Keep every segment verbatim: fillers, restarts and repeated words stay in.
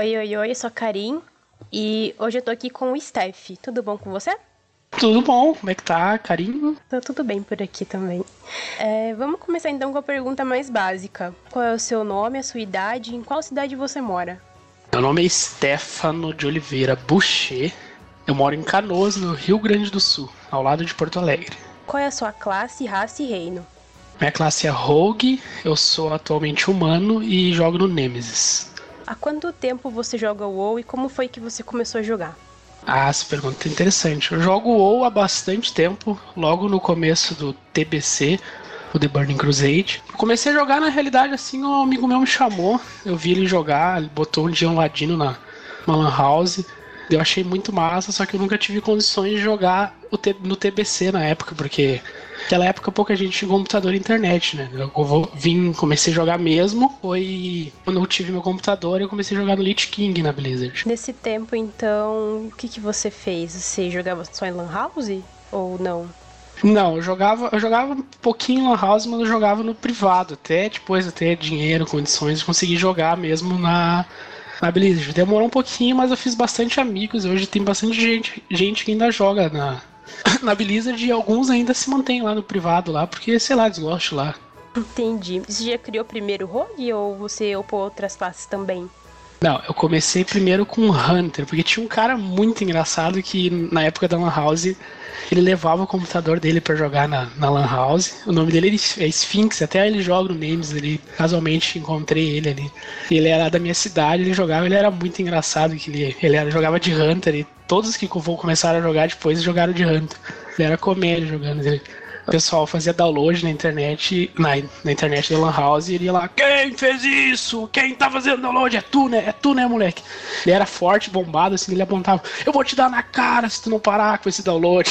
Oi, oi, oi, eu sou a Karin e hoje eu tô aqui com o Steph. Tudo bom com você? Tudo bom? Como é que tá, carinho? Tá tudo bem por aqui também. É, vamos começar então com a pergunta mais básica. Qual é o seu nome, a sua idade e em qual cidade você mora? Meu nome é Stefano de Oliveira Boucher. Eu moro em Canoas, no Rio Grande do Sul, ao lado de Porto Alegre. Qual é a sua classe, raça e reino? Minha classe é Rogue, eu sou atualmente humano e jogo no Nemesis. Há quanto tempo você joga o WoW e como foi que você começou a jogar? Ah, essa pergunta é interessante. Eu jogo WoW há bastante tempo, logo no começo do T B C, o The Burning Crusade. Comecei a jogar, na realidade, assim, um amigo meu me chamou. Eu vi ele jogar, ele botou um dia um ladino na, na Lan House. Eu achei muito massa, só que eu nunca tive condições de jogar o T- no T B C na época, porque naquela época pouca gente tinha computador e internet, né? Eu vou- vim, comecei a jogar mesmo, foi quando eu tive meu computador eu comecei a jogar no Lich King na Blizzard. Nesse tempo, então, o que, que você fez? Você jogava só em Lan House ou não? Não, eu jogava, eu jogava um pouquinho em Lan House, mas eu jogava no privado, até depois eu ter dinheiro, condições de conseguir jogar mesmo na, na Blizzard. Demorou um pouquinho, mas eu fiz bastante amigos. Hoje tem bastante gente, gente que ainda joga na, na Blizzard e alguns ainda se mantêm lá no privado lá, porque, sei lá, desgosto lá. Entendi. Você já criou primeiro Rogue ou você opou outras classes também? Não, eu comecei primeiro com o Hunter, porque tinha um cara muito engraçado que na época da Lan House ele levava o computador dele pra jogar na, na Lan House. O nome dele é Sphinx, até ele joga no Names, ele casualmente encontrei ele ali. Ele era da minha cidade, ele jogava, ele era muito engraçado, que ele, ele era, jogava de Hunter e todos que vou começar a jogar depois jogaram de Hunter. Ele era comédia jogando ele. O pessoal fazia download na internet, na, na internet da Lan House e ele ia lá, quem fez isso? Quem tá fazendo download? É tu, né? É tu, né, moleque? Ele era forte, bombado, assim, ele apontava, eu vou te dar na cara se tu não parar com esse download.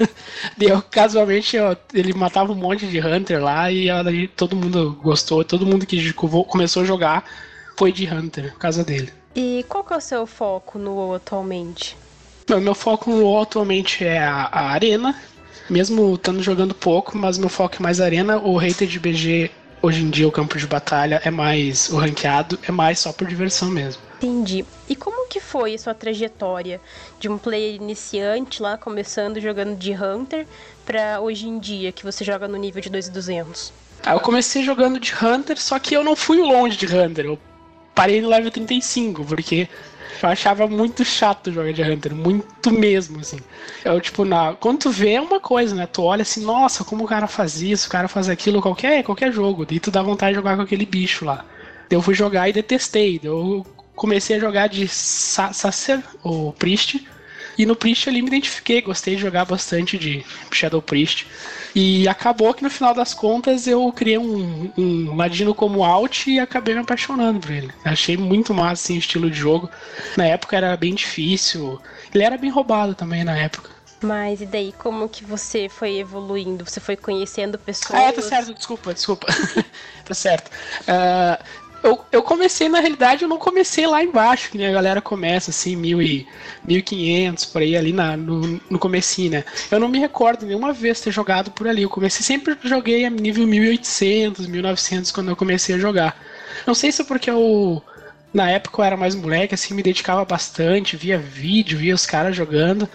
Deu, casualmente, ó, ele matava um monte de Hunter lá e aí todo mundo gostou, todo mundo que começou a jogar foi de Hunter, por causa dele. E qual que é o seu foco no WoW atualmente? Meu, meu foco no WoW atualmente é a, a arena. Mesmo estando jogando pouco, mas meu foco é mais arena. O Rated B G, hoje em dia, o campo de batalha é mais, o ranqueado é mais só por diversão mesmo. Entendi. E como que foi a sua trajetória de um player iniciante lá, começando jogando de Hunter, pra hoje em dia, que você joga no nível de dois mil e duzentos? Aí eu comecei jogando de Hunter, só que eu não fui longe de Hunter. Eu parei no level trinta e cinco, porque eu achava muito chato jogar de Hunter, muito mesmo, assim. Eu, tipo, na... quando tu vê é uma coisa, né? Tu olha assim, nossa, como o cara faz isso, o cara faz aquilo, qualquer, qualquer jogo. Daí tu dá vontade de jogar com aquele bicho lá. Daí eu fui jogar e detestei. Daí eu comecei a jogar de Sa- Sacer, ou Priest. E no Priest ali me identifiquei, gostei de jogar bastante de Shadow Priest. E acabou que no final das contas eu criei um, um ladino como alt e acabei me apaixonando por ele. Achei muito massa assim, o estilo de jogo. Na época era bem difícil. Ele era bem roubado também na época. Mas e daí, como que você foi evoluindo? Você foi conhecendo pessoas? Ah, é, tá certo, desculpa, desculpa. Tá certo. Ah, eu, eu comecei, na realidade, eu não comecei lá embaixo, que nem a galera começa, assim, mil e, mil e quinhentos, por aí, ali na, no, no comecinho, né? Eu não me recordo nenhuma vez ter jogado por ali. Eu comecei, sempre joguei a nível mil e oitocentos, mil e novecentos, quando eu comecei a jogar. Não sei se é porque eu... Na época eu era mais moleque, assim, me dedicava bastante, via vídeo, via os caras jogando.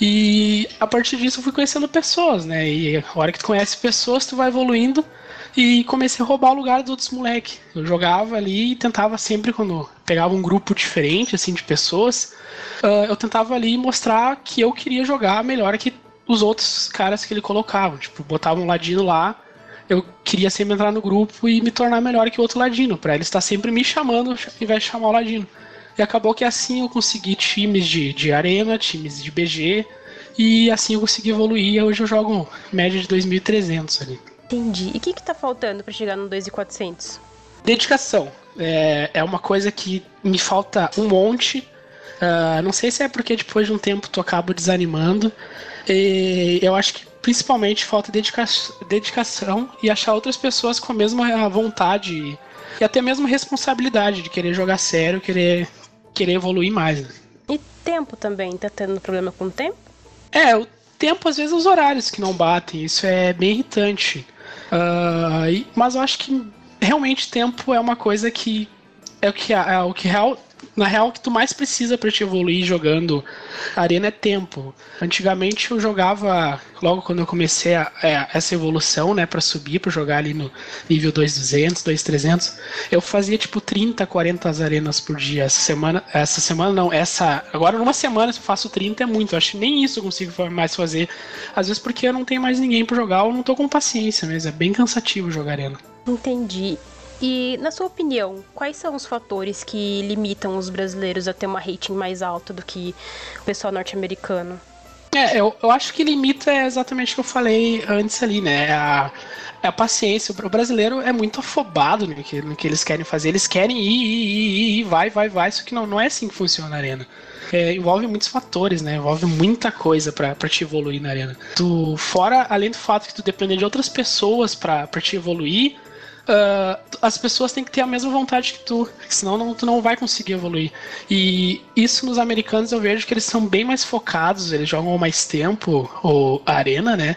E a partir disso eu fui conhecendo pessoas, né? E a hora que tu conhece pessoas, tu vai evoluindo. E comecei a roubar o lugar dos outros moleques. Eu jogava ali e tentava sempre, quando pegava um grupo diferente, assim, de pessoas, uh, eu tentava ali mostrar que eu queria jogar melhor que os outros caras que ele colocava. Tipo, botava um ladino lá, eu queria sempre entrar no grupo e me tornar melhor que o outro ladino, pra ele estar sempre me chamando ao invés de chamar o ladino. E acabou que assim eu consegui times de, de arena, times de B G, e assim eu consegui evoluir. Hoje eu jogo média de dois mil e trezentos ali. Entendi. E o que que tá faltando pra chegar no dois mil e quatrocentos? Dedicação. É, é uma coisa que me falta um monte. Uh, não sei se é porque depois de um tempo tu acaba desanimando. E eu acho que principalmente falta dedica dedicação e achar outras pessoas com a mesma vontade e até mesmo responsabilidade de querer jogar sério, querer, querer evoluir mais. Né? E tempo também, tá tendo problema com o tempo? É, o tempo, às vezes, os horários que não batem, isso é bem irritante. Uh, e- mas eu acho que realmente tempo é uma coisa que é o que, é o que real, na real, o que tu mais precisa pra te evoluir jogando Arena é tempo. Antigamente eu jogava, logo quando eu comecei a, a, essa evolução, né, pra subir, pra jogar ali no nível dois mil e duzentos, dois mil e trezentos, eu fazia tipo trinta, quarenta arenas por dia. Essa semana, essa semana não, essa, agora numa semana se eu faço trinta é muito, eu acho que nem isso eu consigo mais fazer. Às vezes porque eu não tenho mais ninguém pra jogar ou não tô com paciência mesmo, é bem cansativo jogar Arena. Entendi. E, na sua opinião, quais são os fatores que limitam os brasileiros a ter uma rating mais alta do que o pessoal norte-americano? É, eu, eu acho que limita é exatamente o que eu falei antes ali, né? É a, é a paciência. O brasileiro é muito afobado no que, no que eles querem fazer. Eles querem ir, ir, ir, ir, vai, vai, vai. Isso que não, não é assim que funciona a Arena. É, envolve muitos fatores, né? Envolve muita coisa pra, pra te evoluir na Arena. Tu, fora, além do fato que tu depende de outras pessoas pra, pra te evoluir, Uh, as pessoas têm que ter a mesma vontade que tu, senão não, tu não vai conseguir evoluir. E isso nos americanos eu vejo que eles são bem mais focados, eles jogam há mais tempo ou a Arena, né?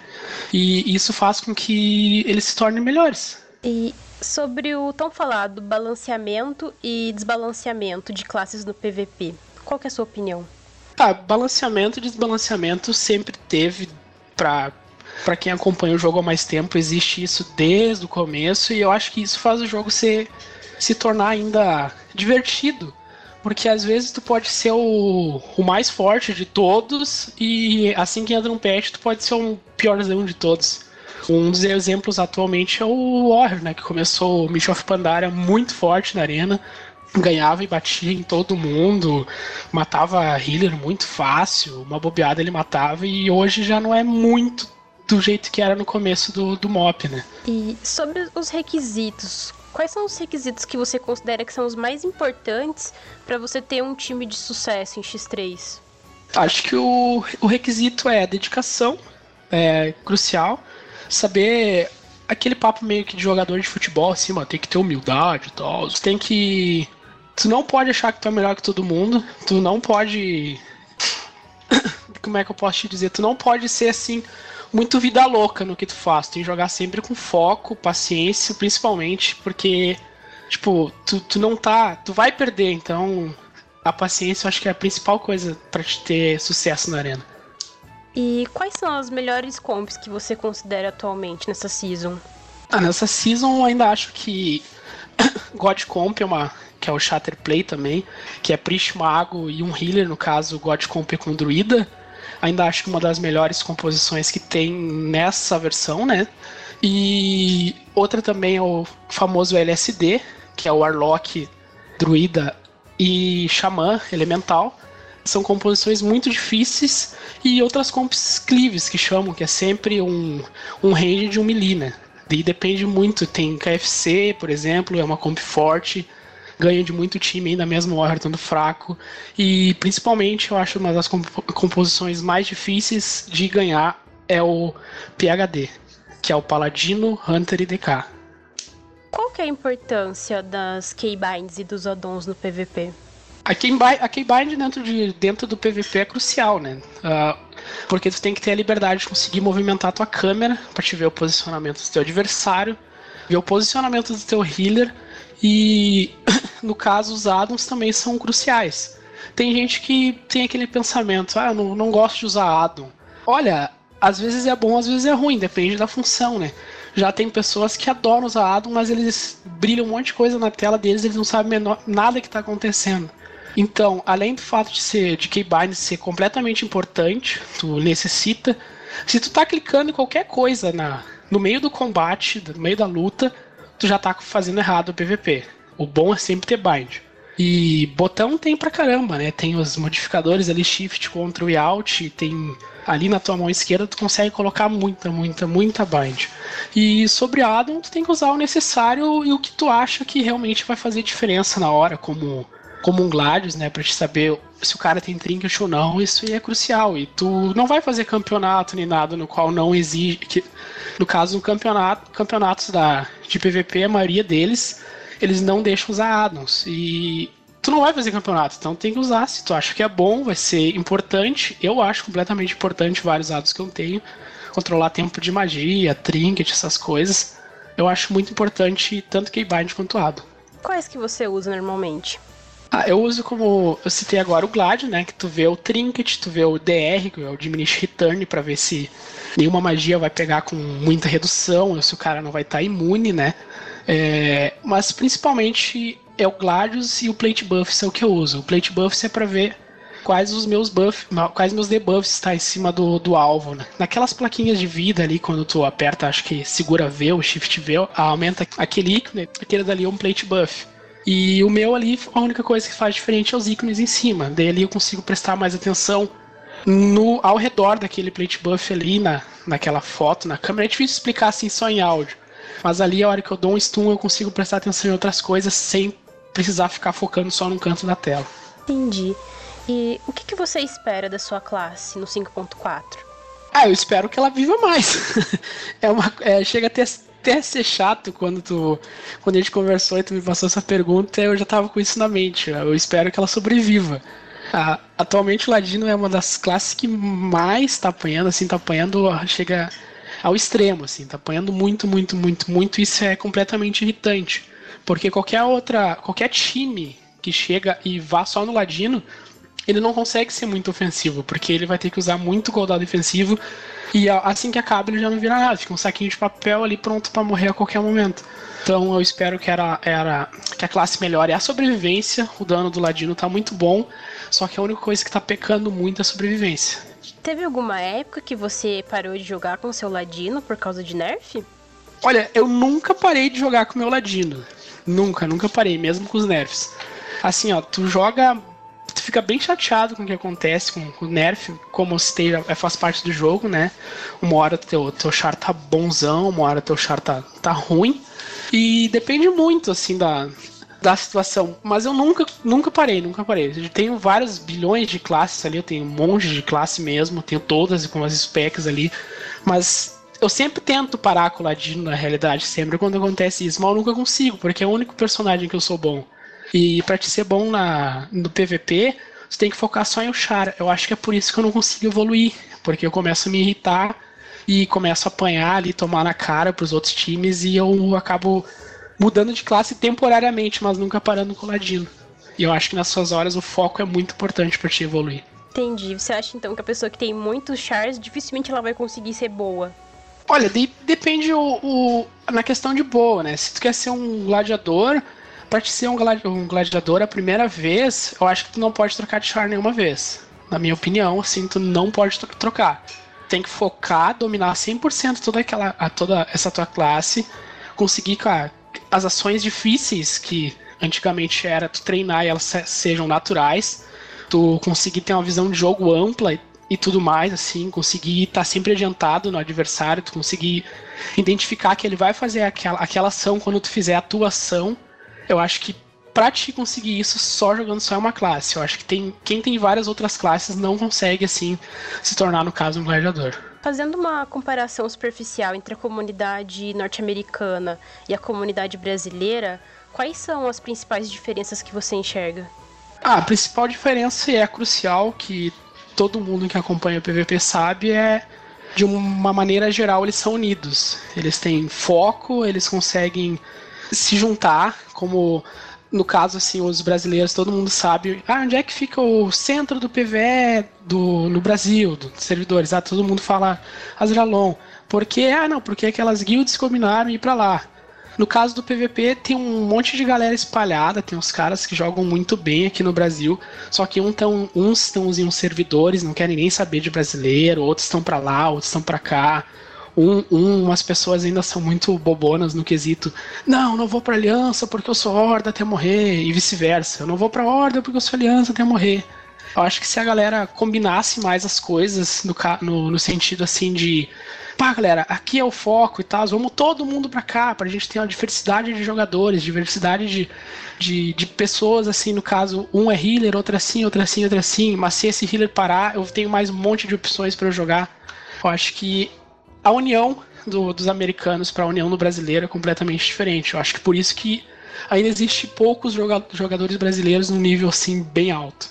E isso faz com que eles se tornem melhores. E sobre o tão falado balanceamento e desbalanceamento de classes no P V P, qual que é a sua opinião? Ah, balanceamento e desbalanceamento sempre teve pra Pra quem acompanha o jogo há mais tempo, existe isso desde o começo, e eu acho que isso faz o jogo ser, se tornar ainda divertido. Porque às vezes tu pode ser o, o mais forte de todos, e assim que entra um patch, tu pode ser o piorzão de todos. Um dos exemplos atualmente é o Warrior, né, que começou o Mish of Pandaria muito forte na Arena, ganhava e batia em todo mundo, matava healer muito fácil, uma bobeada ele matava, e hoje já não é muito do jeito que era no começo do, do M O P, né? E sobre os requisitos, quais são os requisitos que você considera que são os mais importantes para você ter um time de sucesso em X três? Acho que o, o requisito é a dedicação, é crucial. Saber aquele papo meio que de jogador de futebol, assim, mano, tem que ter humildade e tal. Tu tem que... Tu não pode achar que tu é melhor que todo mundo. Tu não pode... Como é que eu posso te dizer? Tu não pode ser, assim, muito vida louca no que tu faz. Tu tem que jogar sempre com foco, paciência, principalmente, porque, tipo, tu, tu não tá... Tu vai perder, então a paciência eu acho que é a principal coisa pra te ter sucesso na Arena. E quais são as melhores comps que você considera atualmente nessa season? Ah, nessa season eu ainda acho que God Comp é uma... que é o Shatter Play também, que é Priest, Mago e um Healer, no caso, God Comp com Druida. Ainda acho que uma das melhores composições que tem nessa versão, né? E outra também é o famoso L S D, que é o Warlock, Druida e Xamã Elemental. São composições muito difíceis, e outras comps cleaves que chamam, que é sempre um, um range de um melee, né? E depende muito, tem K F C, por exemplo, é uma comp forte, ganha de muito time ainda mesmo o Warrior estando fraco, e principalmente eu acho uma das comp composições mais difíceis de ganhar é o P H D, que é o Paladino, Hunter e D K. Qual que é a importância das Keybinds e dos addons no P V P? A Keybind, a Keybind dentro, de, dentro do P V P é crucial, né? Uh, porque tu tem que ter a liberdade de conseguir movimentar a tua câmera para te ver o posicionamento do teu adversário, ver o posicionamento do teu healer, e no caso os addons também são cruciais. Tem gente que tem aquele pensamento, ah, eu não, não gosto de usar addon. Olha, às vezes é bom, às vezes é ruim, depende da função, né? Já tem pessoas que adoram usar addon, mas eles brilham um monte de coisa na tela deles, eles não sabem menor, nada que está acontecendo. Então, além do fato de ser de Keybind ser completamente importante, tu necessita, se tu tá clicando em qualquer coisa na, no meio do combate, no meio da luta, tu já tá fazendo errado o P V P. O bom é sempre ter bind. E botão tem pra caramba, né? Tem os modificadores ali, Shift, Ctrl e Alt, tem ali na tua mão esquerda tu consegue colocar muita, muita, muita bind. E sobre addon, tu tem que usar o necessário e o que tu acha que realmente vai fazer diferença na hora, como... como um Gladius, né, pra te saber se o cara tem trinket ou não, isso aí é crucial. E tu não vai fazer campeonato nem nada no qual não exige... Que, no caso, no campeonato, campeonatos da, de P V P, a maioria deles, eles não deixam usar addons. E tu não vai fazer campeonato, então tem que usar. Se tu acha que é bom, vai ser importante. Eu acho completamente importante vários addons que eu tenho. Controlar tempo de magia, trinket, essas coisas. Eu acho muito importante tanto Keybind quanto addon. Quais que você usa normalmente? Ah, eu uso como eu citei agora o Glad, né? Que tu vê o Trinket, tu vê o D R, que é o Diminish Return, pra ver se nenhuma magia vai pegar com muita redução, ou se o cara não vai estar imune, né? É, mas principalmente é o Gladius e o Plate Buffs é o que eu uso. O Plate Buffs é pra ver quais os meus buffs, quais meus debuffs está em cima do, do alvo, né? Naquelas plaquinhas de vida ali, quando tu aperta, acho que segura V ou Shift V, aumenta aquele ícone, aquele dali é um Plate Buff. E o meu ali, a única coisa que faz diferente é os ícones em cima. Daí ali eu consigo prestar mais atenção no, ao redor daquele Plate Buff ali, na, naquela foto, na câmera. É difícil explicar assim só em áudio. Mas ali, a hora que eu dou um stun, eu consigo prestar atenção em outras coisas sem precisar ficar focando só num canto da tela. Entendi. E o que, que você espera da sua classe no cinco ponto quatro? Ah, eu espero que ela viva mais. é uma, é, chega até, até a ser chato quando tu, quando a gente conversou e tu me passou essa pergunta, eu já tava com isso na mente. Eu espero que ela sobreviva. Ah, atualmente o Ladino é uma das classes que mais tá apanhando, assim, tá apanhando, chega ao extremo, assim, tá apanhando muito, muito, muito, muito. Isso é completamente irritante. Porque qualquer outra, qualquer time que chega e vá só no Ladino, ele não consegue ser muito ofensivo, porque ele vai ter que usar muito cooldown defensivo, e assim que acaba ele já não vira nada, fica um saquinho de papel ali pronto pra morrer a qualquer momento. Então eu espero que, era, era, que a classe melhore a sobrevivência. O dano do Ladino tá muito bom, só que a única coisa que tá pecando muito é a sobrevivência. Teve alguma época que você parou de jogar com seu Ladino por causa de nerf? Olha, eu nunca parei de jogar com o meu Ladino. Nunca, nunca parei, mesmo com os nerfs. Assim, ó, tu joga... Tu fica bem chateado com o que acontece com, com o nerf, como se faz parte do jogo, né? Uma hora teu, teu char tá bonzão, uma hora teu char tá, tá ruim. E depende muito, assim, da, da situação. Mas eu nunca, nunca parei, nunca parei. Eu tenho vários bilhões de classes ali, eu tenho um monte de classe mesmo, tenho todas com as specs ali. Mas eu sempre tento parar com o Ladino, na realidade, sempre quando acontece isso. Mas eu nunca consigo, porque é o único personagem que eu sou bom. E pra te ser bom na, no P V P, você tem que focar só em o char. Eu acho que é por isso que eu não consigo evoluir, porque eu começo a me irritar e começo a apanhar ali, tomar na cara pros outros times, e eu acabo mudando de classe temporariamente, mas nunca parando com o Ladino. E eu acho que nessas horas o foco é muito importante pra te evoluir. Entendi. Você acha então que a pessoa que tem muitos chars, dificilmente ela vai conseguir ser boa? Olha, de, depende o, o, na questão de boa, né? Se tu quer ser um gladiador... Pra te ser um, gladi- um gladiador a primeira vez, eu acho que tu não pode trocar de char nenhuma vez. Na minha opinião, assim, tu não pode tro- trocar. Tem que focar, dominar cem por cento toda, aquela, a, toda essa tua classe, conseguir, cara, as ações difíceis que antigamente era tu treinar e elas se- sejam naturais, tu conseguir ter uma visão de jogo ampla e, e tudo mais, assim, conseguir estar sempre adiantado no adversário, tu conseguir identificar que ele vai fazer aquela, aquela ação quando tu fizer a tua ação. Eu acho que pra te conseguir isso só jogando só uma classe. Eu acho que tem, quem tem várias outras classes não consegue, assim, se tornar, no caso, um gladiador. Fazendo uma comparação superficial entre a comunidade norte-americana e a comunidade brasileira, quais são as principais diferenças que você enxerga? Ah, a principal diferença e é crucial, que todo mundo que acompanha o P V P sabe, é de uma maneira geral eles são unidos. Eles têm foco, eles conseguem se juntar, como no caso, assim, os brasileiros, todo mundo sabe, ah, onde é que fica o centro do P V E do, no Brasil, dos servidores? Ah, todo mundo fala Azralon. Por quê? Ah, não, porque aquelas guilds combinaram ir pra lá. No caso do P V P, tem um monte de galera espalhada, tem uns caras que jogam muito bem aqui no Brasil, só que um tão, uns estão em uns servidores, não querem nem saber de brasileiro, outros estão pra lá, outros estão pra cá. Um, um, umas pessoas ainda são muito bobonas no quesito, não, não vou pra aliança porque eu sou horda até morrer, e vice-versa, eu não vou pra horda porque eu sou aliança até morrer. Eu acho que se a galera combinasse mais as coisas no, no, no sentido assim de, pá, galera, aqui é o foco e tal, vamos todo mundo pra cá, pra gente ter uma diversidade de jogadores, diversidade de, de, de pessoas, assim, no caso, um é healer, outro assim, outro assim, outro assim, mas se esse healer parar, eu tenho mais um monte de opções pra eu jogar. Eu acho que a união do, dos americanos para a união do brasileiro é completamente diferente. Eu acho que por isso que ainda existe poucos joga- jogadores brasileiros num nível assim bem alto.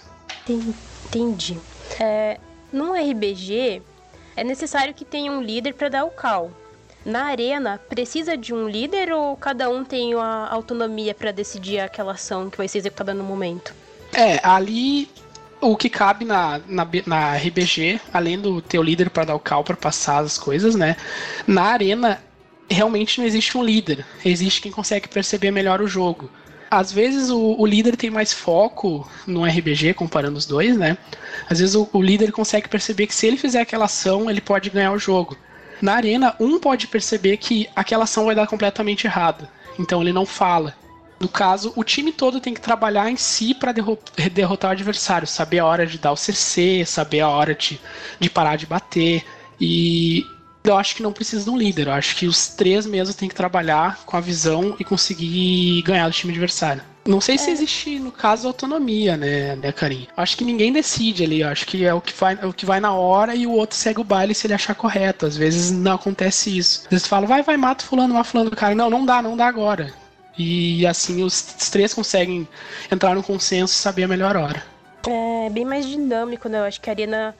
Entendi. É, num R B G, é necessário que tenha um líder para dar o call. Na arena, precisa de um líder ou cada um tem a autonomia para decidir aquela ação que vai ser executada no momento? É, ali o que cabe na, na, na R B G, além do teu líder para dar o call para passar as coisas, né? Na arena, realmente não existe um líder. Existe quem consegue perceber melhor o jogo. Às vezes o, o líder tem mais foco no R B G, comparando os dois, né? Às vezes o, o líder consegue perceber que se ele fizer aquela ação, ele pode ganhar o jogo. Na arena, um pode perceber que aquela ação vai dar completamente errado. Então ele não fala. No caso, o time todo tem que trabalhar em si para derro- derrotar o adversário. Saber a hora de dar o C C, saber a hora de, de parar de bater. E eu acho que não precisa de um líder. Eu acho que os três mesmo têm que trabalhar com a visão e conseguir ganhar do time adversário. Não sei se existe, no caso, autonomia, né, né, Karim? Acho que ninguém decide ali. Acho que é o que, vai, é o que vai na hora e o outro segue o baile se ele achar correto. Às vezes não acontece isso. Às vezes fala, vai, vai, mata fulano, mata fulano. Cara, não, não dá, não dá agora. E assim os três conseguem entrar no consenso e saber a melhor hora. É bem mais dinâmico, né? Eu acho que a arena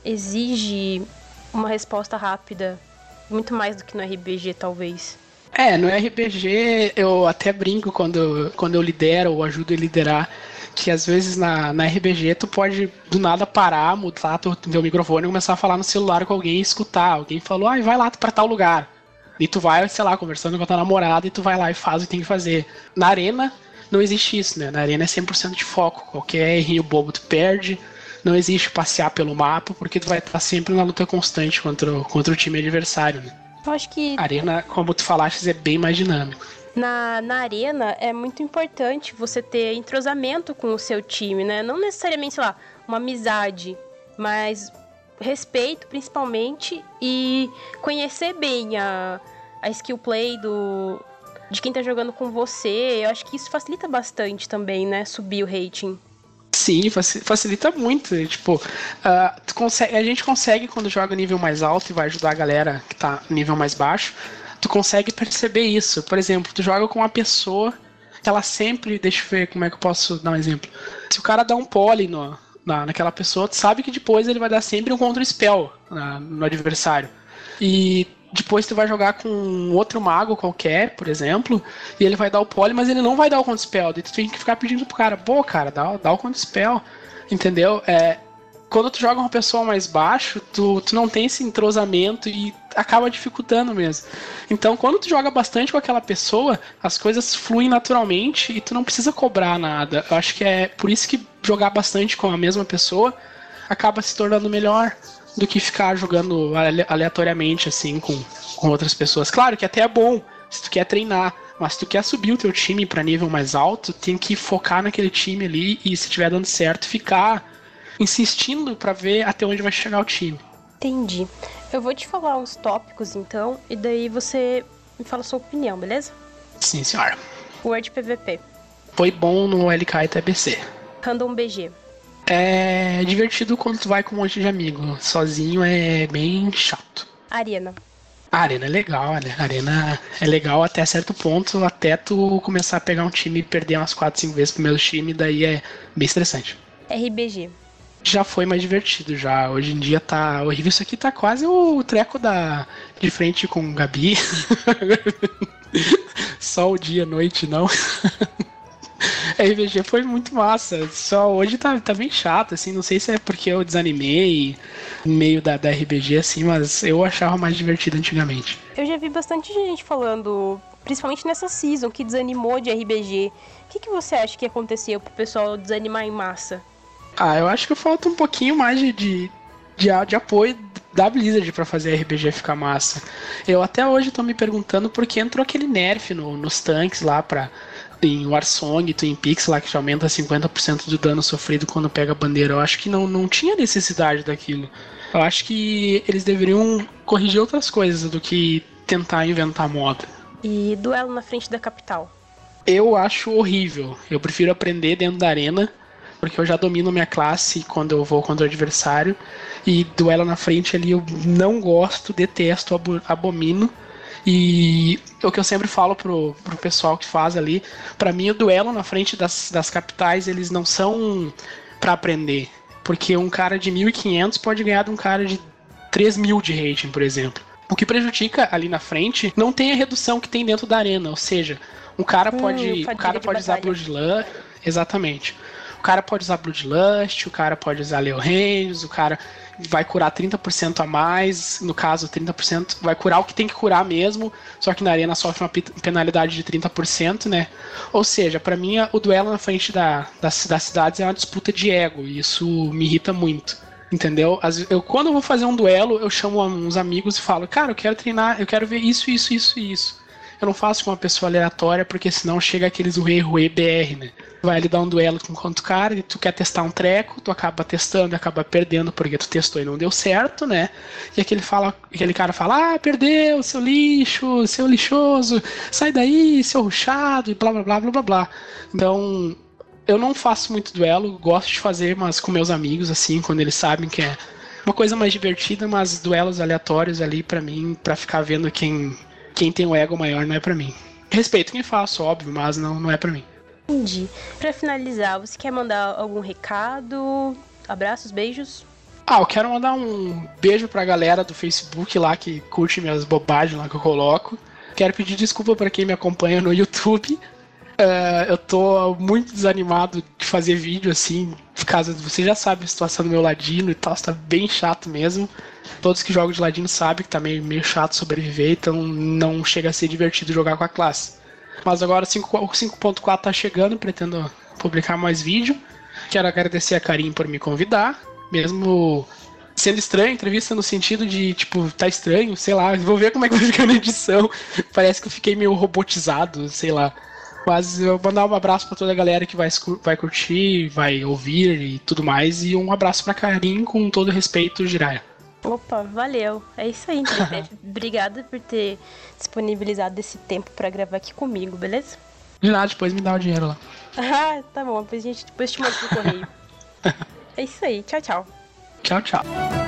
exige uma resposta rápida, muito mais do que no R B G, talvez. É, no R B G eu até brinco quando, quando eu lidero ou ajudo a liderar, que às vezes na, na R B G tu pode do nada parar, mudar teu, teu microfone e começar a falar no celular com alguém e escutar. Alguém falou, ah, vai lá pra tal lugar. E tu vai, sei lá, conversando com a tua namorada e tu vai lá e faz o que tem que fazer. Na arena não existe isso, né? Na arena é cem por cento de foco. Qualquer errinho bobo tu perde. Não existe passear pelo mapa, porque tu vai estar sempre na luta constante contra o, contra o time adversário, né? Eu acho que A arena, como tu falaste, é bem mais dinâmico. na, na arena é muito importante você ter entrosamento com o seu time, né? Não necessariamente, sei lá, uma amizade, mas respeito, principalmente, e conhecer bem a, a skill play do, de quem tá jogando com você. Eu acho que isso facilita bastante também, né? Subir o rating. Sim, facilita muito. Tipo, uh, tu consegue, a gente consegue, quando joga nível mais alto e vai ajudar a galera que tá nível mais baixo, tu consegue perceber isso. Por exemplo, tu joga com uma pessoa que ela sempre... Deixa eu ver como é que eu posso dar um exemplo. Se o cara dá um poly no, na, naquela pessoa, tu sabe que depois ele vai dar sempre um contra-spell na, no adversário. E depois tu vai jogar com outro mago qualquer, por exemplo, e ele vai dar o poly, mas ele não vai dar o counterspell. Daí tu tem que ficar pedindo pro cara, pô, cara, dá, dá o counterspell, entendeu? É, quando tu joga uma pessoa mais baixo, tu, tu não tem esse entrosamento e acaba dificultando mesmo. Então, quando tu joga bastante com aquela pessoa, as coisas fluem naturalmente e tu não precisa cobrar nada. Eu acho que é por isso que jogar bastante com a mesma pessoa acaba se tornando melhor do que ficar jogando aleatoriamente, assim, com, com outras pessoas. Claro que até é bom, se tu quer treinar, mas se tu quer subir o teu time pra nível mais alto, tem que focar naquele time ali e, se estiver dando certo, ficar insistindo pra ver até onde vai chegar o time. Entendi. Eu vou te falar uns tópicos, então, e daí você me fala a sua opinião, beleza? Sim, senhora. Word P V P. Foi bom no L K e T B C. Random B G. É divertido quando tu vai com um monte de amigo. Sozinho é bem chato. Arena. A arena é legal, né? A arena é legal até certo ponto, até tu começar a pegar um time e perder umas quatro, cinco vezes pro meu time, daí é bem estressante. R B G. Já foi mais divertido, já. Hoje em dia tá horrível. Isso aqui tá quase o treco da de frente com o Gabi. Só o dia, noite, não. R B G foi muito massa. Só hoje tá, tá bem chato, assim. Não sei se é porque eu desanimei no meio da, da R B G, assim, mas eu achava mais divertido antigamente. Eu já vi bastante gente falando, principalmente nessa season, que desanimou de R B G. O que, que você acha que aconteceu pro pessoal desanimar em massa? Ah, eu acho que falta um pouquinho mais de, de, de, de apoio da Blizzard pra fazer a R B G ficar massa. Eu até hoje tô me perguntando por que entrou aquele nerf no, nos tanques lá pra... em Warsong, Twin Peaks lá, que já aumenta cinquenta por cento do dano sofrido quando pega a bandeira. Eu acho que não, não tinha necessidade daquilo. Eu acho que eles deveriam corrigir outras coisas do que tentar inventar moda. E duelo na frente da capital? Eu acho horrível. Eu prefiro aprender dentro da arena, porque eu já domino minha classe quando eu vou contra o adversário. E duelo na frente ali eu não gosto, detesto, abomino. E o que eu sempre falo pro, pro pessoal que faz ali, pra mim o duelo na frente das, das capitais, eles não são pra aprender. Porque um cara de mil e quinhentos pode ganhar de um cara de três mil de rating, por exemplo. O que prejudica ali na frente não tem a redução que tem dentro da arena. Ou seja, um cara pode, hum, um cara pode usar Bloodlust, exatamente. cara pode usar Bloodlust, o cara pode usar Leo Ranges, o cara vai curar trinta por cento a mais, no caso trinta por cento vai curar o que tem que curar mesmo, só que na arena sofre uma penalidade de trinta por cento, né? Ou seja, pra mim o duelo na frente da, das, das cidades é uma disputa de ego, e isso me irrita muito, entendeu? As, eu, quando eu vou fazer um duelo, eu chamo uns amigos e falo, cara, eu quero treinar, eu quero ver isso, isso, isso e isso. Eu não faço com uma pessoa aleatória, porque senão chega aqueles ruê ruê B R, né? Vai ali dar um duelo com outro cara e tu quer testar um treco, tu acaba testando e acaba perdendo porque tu testou e não deu certo, né? E aquele, fala, aquele cara fala, ah, perdeu, seu lixo, seu lixoso, sai daí, seu ruchado, e blá blá blá blá blá blá. Então, eu não faço muito duelo, gosto de fazer, mas com meus amigos, assim, quando eles sabem que é uma coisa mais divertida, mas duelos aleatórios ali pra mim, pra ficar vendo quem... Quem tem o ego maior não é pra mim. Respeito quem faço, óbvio, mas não, não é pra mim. Entendi. Pra finalizar, você quer mandar algum recado? Abraços, beijos? Ah, eu quero mandar um beijo pra galera do Facebook lá que curte minhas bobagens lá que eu coloco. Quero pedir desculpa pra quem me acompanha no YouTube. Uh, eu tô muito desanimado de fazer vídeo assim, por causa de, você já sabe a situação do meu ladino e tal, tá bem chato mesmo. Todos que jogam de ladino sabem que tá meio, meio chato sobreviver, então não chega a ser divertido jogar com a classe. Mas agora o cinco ponto quatro tá chegando, pretendo publicar mais vídeo. Quero agradecer a Karim por me convidar, mesmo sendo estranho a entrevista no sentido de, tipo, tá estranho, sei lá, vou ver como é que vai ficar na edição. Parece que eu fiquei meio robotizado, sei lá. Mas eu vou mandar um abraço pra toda a galera que vai, vai curtir, vai ouvir e tudo mais. E um abraço pra Karim com todo respeito, Jiraiya. Opa, valeu. É isso aí, então. Obrigada por ter disponibilizado esse tempo pra gravar aqui comigo, beleza? De nada, depois me dá o dinheiro lá. Ah, tá bom. Depois a gente depois te manda pro correio. É isso aí. Tchau, tchau. Tchau, tchau.